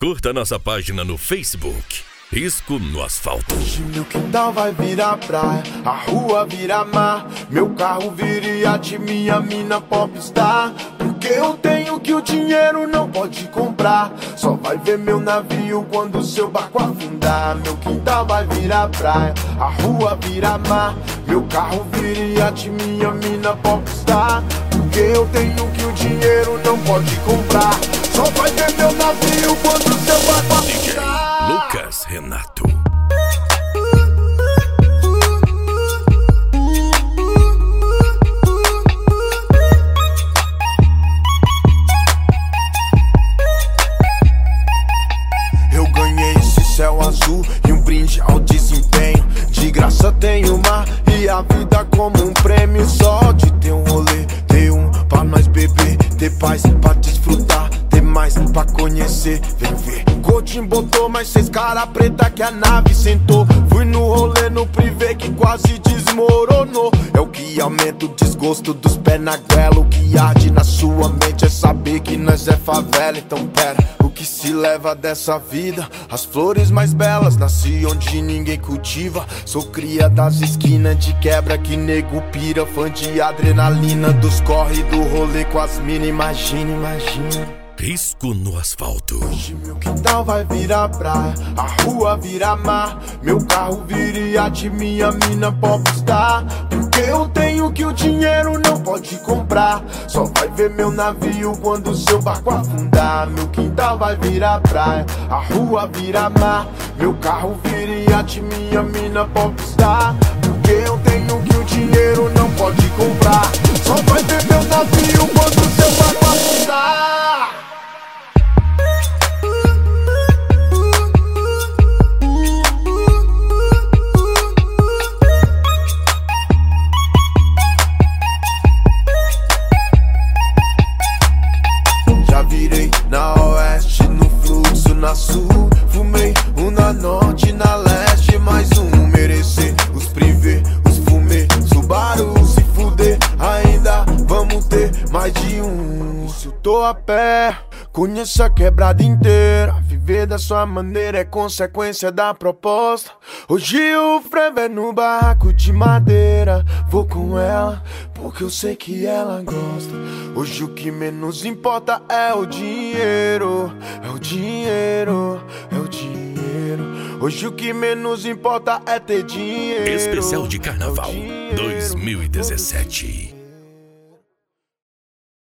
Curta nossa página no Facebook, Risco no Asfalto. Hoje meu quintal vai virar praia, a rua vira mar, meu carro vira iate, minha mina popstar. Porque eu tenho que o dinheiro não pode comprar, só vai ver meu navio quando o seu barco afundar. Meu quintal vai virar praia, a rua vira mar, meu carro vira iate, minha mina popstar. Porque eu tenho que o dinheiro não pode comprar, só vai ver meu navio quando o seu barco afundar. Lucas Renato. Eu ganhei esse céu azul e um brinde ao desempenho. De graça tenho mar e a vida como um prêmio. Só de ter um rolê, ter um pra nós beber, ter paz pra desfrutar, ter mais pra conhecer. Vem ver, Coutinho botou mais 6 cara preta que a nave sentou. Fui no rolê no privê que quase desmoronou. É o que aumenta o desgosto dos pés na goela. O que arde na sua mente é saber que nós é favela. Então pera, o que se leva dessa vida? As flores mais belas, nasci onde ninguém cultiva. Sou cria das esquinas de quebra que nego pira. Fã de adrenalina, dos corre do rolê com as mina. Imagina, imagina. Risco no Asfalto. Hoje meu quintal vai virar praia, a rua vira mar, meu carro vira iate, minha mina popstar. Porque eu tenho que o dinheiro não pode comprar, só vai ver meu navio quando o seu barco afundar. Meu quintal vai virar praia, a rua vira mar, meu carro vira iate, minha mina popstar. Porque eu tenho que o dinheiro não pode comprar, só vai ver meu navio quando o seu barco afundar. Virei na oeste, no fluxo na sul. Fumei um na norte, na leste, mais um. Merecer os privê, os fumê, Subaru, se fuder, ainda vamos ter mais de um. Se eu tô a pé, conheço a quebrada inteira. Viver da sua maneira é consequência da proposta. Hoje o frevo é no barraco de madeira. Vou com ela, porque eu sei que ela gosta. Hoje o que menos importa é o dinheiro. É o dinheiro, é o dinheiro. Hoje o que menos importa é ter dinheiro. Especial de Carnaval 2017.